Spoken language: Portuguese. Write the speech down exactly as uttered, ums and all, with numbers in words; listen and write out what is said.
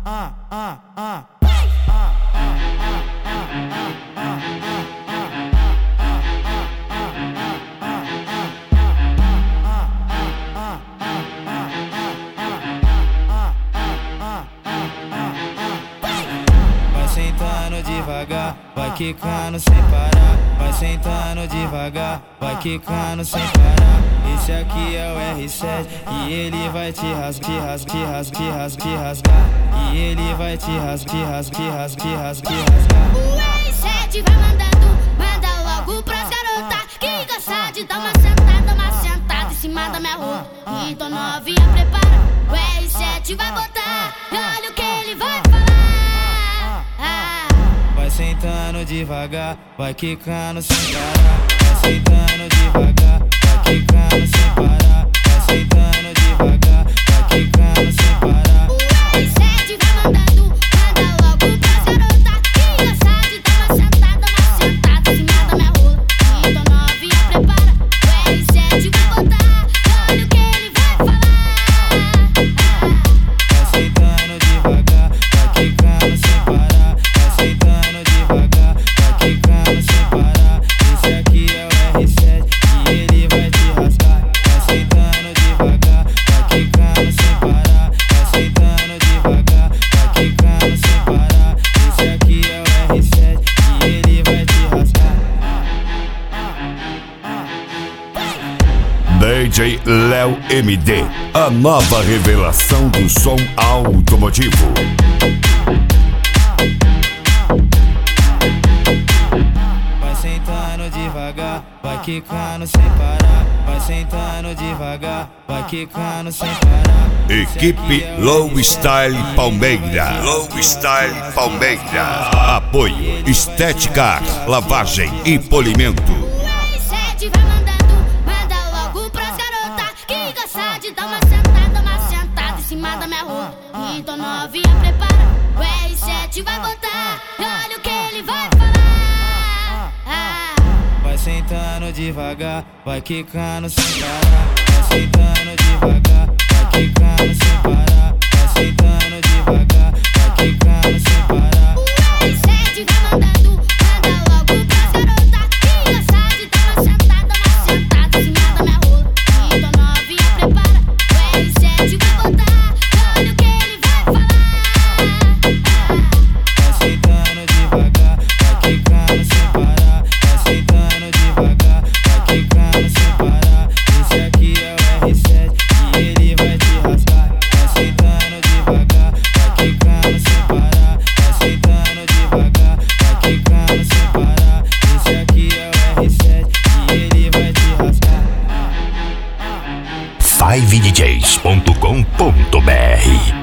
sentando devagar, vai quicando sem parar. Vai sentando devagar, vai quicando sem parar. Esse aqui é o R sete e ele vai te rasgar, te rasgar, te rasgar, te rasgar, te rasgar. E ele vai te rasgar, te rasgar, te rasgar, te rasgar, te rasgar. O R sete vai mandando, manda logo pras garotas que gosta de dar uma sentada, uma sentada em cima da minha roupa. Então novinha prepara, o R sete vai botar, e olha o que ele vai falar. Vai sentando devagar, vai quicando sem parar. Vai sentando devagar, vai quicando sem parar. Vai sentando devagar, vai quicando sem parar. O R sete vai mandando, manda logo pras garotas que gosta de dar uma sentada, uma sentada em cima da minha rola. Então novinha prepara, o R sete vai botar, olha o que ele vai falar. Vai sentando devagar, vai quicando sem parar. Vai sentando devagar, vai quicando sem parar. Esse aqui é o R sete e ele vai te rasgar. Vai sentando devagar, vai quicando sem parar. Vai sentando devagar, vai quicando sem parar. Esse aqui é o R sete e ele vai te rasgar. D J Léo M D, a nova revelação do som automotivo. Vai sentando devagar, vai quicando sem parar. Vai sentando devagar, vai quicando sem parar. Equipe Low Style Palmeira. Low Style Palmeira. Apoio Estética, lavagem e polimento. O R sete vai mandando, manda logo pras garotas que gosta de dar uma sentada, uma sentada em cima da minha roupa. Então novinha prepara, o R sete vai botar, e olha o que ele vai falar. Vai sentando devagar, vai quicando sem parar. Vai sentando devagar, vai quicando sem parar. Vai sentando devagar, vai quicando sem parar. O R sete vai mandando, manda logo pras garotas que gosta de dar uma sentada, uma sentada em cima da minha rola. Então novinha prepara, o R sete vai botar, e olha o que ele vai falar. Vai sentando devagar, vai quicando sem parar. Vai sentando devagar, vai quicando sem parar. Esse aqui é o R sete e ele vai te rasgar. Vai sentando devagar, vai quicando sem parar. Vai sentando devagar, vai quicando sem parar. Esse aqui é o R sete e ele vai te rasgar. five d js ponto com ponto b r